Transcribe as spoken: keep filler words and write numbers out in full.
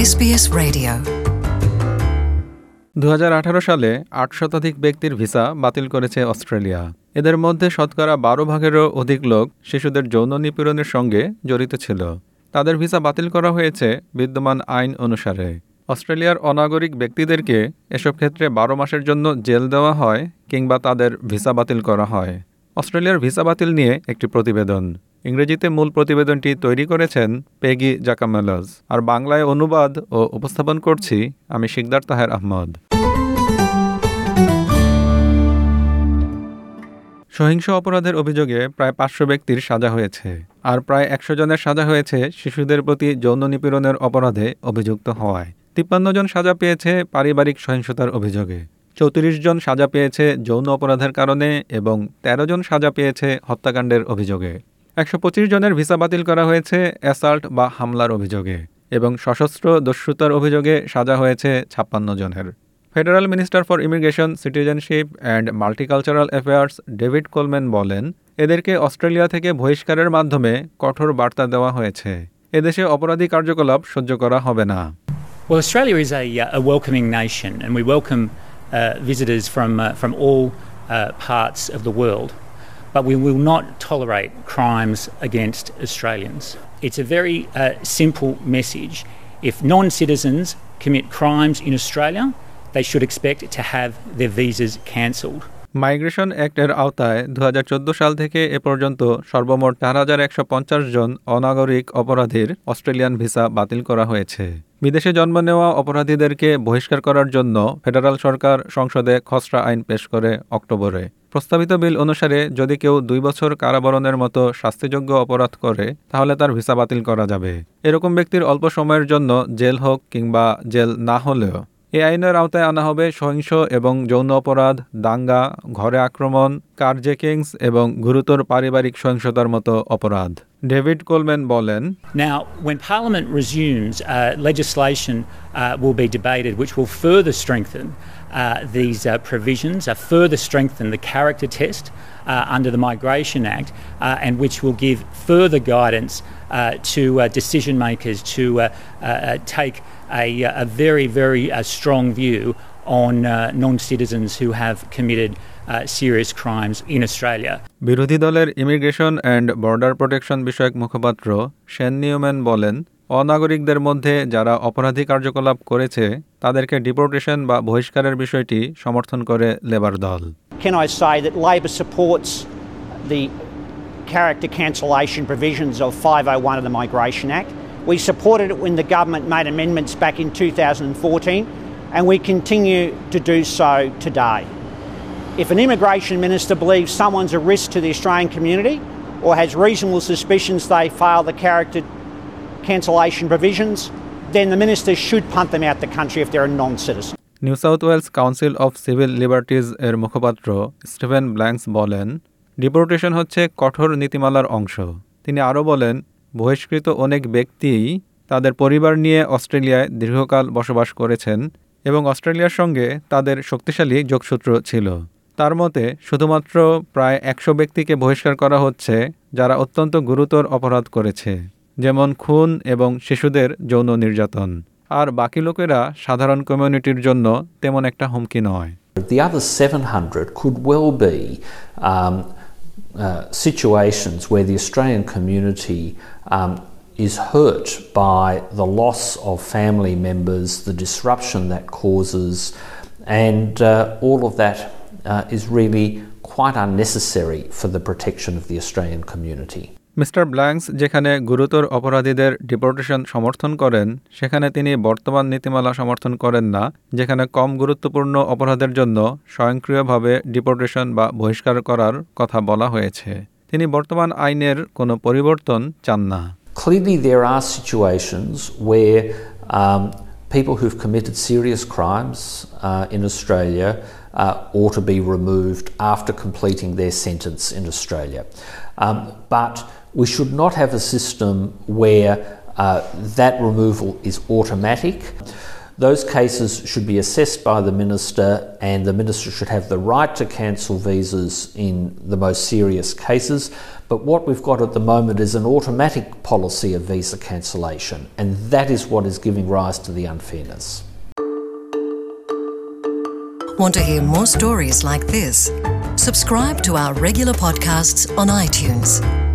S B S Radio দু হাজার আঠারো সালে আট শতাধিক ব্যক্তির ভিসা বাতিল করেছে অস্ট্রেলিয়া। এদের মধ্যে শতকরা বারো ভাগেরও অধিক লোক শিশুদের যৌন নিপীড়নের সঙ্গে জড়িত ছিল। তাদের ভিসা বাতিল করা হয়েছে বিদ্যমান আইন অনুসারে। অস্ট্রেলিয়ার অনাগরিক ব্যক্তিদেরকে এসব ক্ষেত্রে বারো মাসের জন্য জেল দেওয়া হয় কিংবা তাদের ভিসা বাতিল করা হয়। অস্ট্রেলিয়ার ভিসা বাতিল নিয়ে একটি প্রতিবেদন। ইংরেজিতে মূল প্রতিবেদনটি তৈরি করেছেন পেগি জাকামেলজ, আর বাংলায় অনুবাদ ও উপস্থাপন করছি আমি শিকদার তাহের আহমদ। সহিংস অপরাধের অভিযোগে প্রায় পাঁচশো ব্যক্তির সাজা হয়েছে, আর প্রায় একশো জনের সাজা হয়েছে শিশুদের প্রতি যৌন নিপীড়নের অপরাধে অভিযুক্ত হওয়ায়। তিপ্পান্ন জন সাজা পেয়েছে পারিবারিক সহিংসতার অভিযোগে, চৌত্রিশ জন সাজা পেয়েছে যৌন অপরাধের কারণে এবং তেরো জন সাজা পেয়েছে হত্যাকাণ্ডের অভিযোগে। একশো পঁচিশ জনের ভিসা বাতিল করা হয়েছে অ্যাসাল্ট বা হামলার অভিযোগে, এবং সশস্ত্র দস্যুতার অভিযোগে সাজা হয়েছে ছাপ্পান্ন জনের। Federal minister for immigration, citizenship and multicultural affairs David Coleman বলেন, এদেরকে অস্ট্রেলিয়া থেকে বহিষ্কারের মাধ্যমে কঠোর বার্তা দেওয়া হয়েছে। এদেশে অপরাধী কার্যকলাপ সহ্য করা হবে না। Well, Australia is a, a welcoming nation, and we welcome uh, visitors from uh, from all uh, parts of the world. But we will not tolerate crimes against Australians. It's a very uh, simple message. If non-citizens commit crimes in Australia, they should expect to have their visas cancelled. Migration অ্যাক্টের আওতায় দু হাজার চোদ্দো সাল থেকে এ পর্যন্ত সর্বমোট চার হাজার একশো পঞ্চাশ জন অনাগরিক অপরাধীর অস্ট্রেলিয়ান ভিসা বাতিল করা হয়েছে। বিদেশে জন্ম নেওয়া অপরাধীদেরকে বহিষ্কার করার জন্য ফেডারাল সরকার সংসদে খসড়া আইন পেশ করে অক্টোবরে। প্রস্তাবিত বিল অনুসারে যদি কেউ দুই বছর কারাবরণের মতো শাস্তিযোগ্য অপরাধ করে, তাহলে তার ভিসা বাতিল করা যাবে। এরকম ব্যক্তির অল্প সময়ের জন্য জেল হোক কিংবা জেল না হলেও এই আইনের আওতায় আনা হবে সহিংস এবং যৌন অপরাধ, দাঙ্গা, ঘরে আক্রমণ, কারজেকিংস এবং গুরুতর পারিবারিক সহিংসতার মতো অপরাধ। ডেভিড কোলম্যান বলেন, Now, when Parliament resumes, uh, legislation uh, will be debated which will further strengthen uh, these uh, provisions, uh, further strengthen the character test uh, under the Migration Act, uh, and which will give further guidance uh, to uh, decision makers to uh, uh, take a, a very, very uh, strong view on uh, non-citizens who have committed Uh, serious crimes in Australia. বিরোধী দলের immigration and border protection বিষয়ক মুখপাত্র Shane Neumann বলেন, অনাগরিকদের মধ্যে যারা অপরাধী কার্যকলাপ করেছে তাদেরকে ডিপোর্টেশন বা বহিষ্কারের বিষয়টি সমর্থন করে লেবার দল। Can I say that Labor supports the character cancellation provisions of five oh one of the Migration Act. We supported it when the government made amendments back in two thousand fourteen, and we continue to do so today. If an immigration minister believes someone's a risk to the Australian community or has reasonable suspicions they fail the character cancellation provisions, then the minister should punt them out the country if they're a non-citizen. New South Wales council of civil liberties এর মুখপাত্র Steven blanks বলেন, deportation হচ্ছে কঠোর নীতিমালার অংশ। তিনি আরও বলেন, বহিষ্কৃত অনেক ব্যক্তিই তাদের পরিবার নিয়ে অস্ট্রেলিয়ায় দীর্ঘকাল বসবাস করেছেন এবং অস্ট্রেলিয়ার সঙ্গে তাদের শক্তিশালী যোগসূত্র ছিল। তার মতে শুধুমাত্র প্রায় একশো ব্যক্তিকে বহিষ্কার করা হচ্ছে যারা অত্যন্ত গুরুতর অপরাধ করেছে, যেমন খুন এবং শিশুদের যৌন নির্যাতন, আর বাকি লোকেরা সাধারণ কমিউনিটির জন্য তেমন একটা হুমকি নয়। The other seven hundred could well be um, uh, situations where the Australian community um, is hurt by the loss of family members, the disruption that causes, and uh, all of that Uh, is really quite unnecessary for the protection of the Australian community. Mister Blanks যেখানে গুরুতর অপরাধীদের deportation সমর্থন করেন, সেখানে তিনি বর্তমান নীতিমালা সমর্থন করেন না, যেখানে কম গুরুত্বপূর্ণ অপরাধের জন্য স্বয়ংক্রিয়ভাবে ডিপোর্টেশন বা বহিষ্কার করার কথা বলা হয়েছে। তিনি বর্তমান আইনের কোনো পরিবর্তন চান না। Clearly there are situations where um, people who've committed serious crimes uh, in Australia Uh, ought to be removed after completing their sentence in Australia. Um, but we should not have a system where uh, that removal is automatic. Those cases should be assessed by the Minister, and the Minister should have the right to cancel visas in the most serious cases. But what we've got at the moment is an automatic policy of visa cancellation, and that is what is giving rise to the unfairness. Want to hear more stories like this? Subscribe to our regular podcasts on iTunes.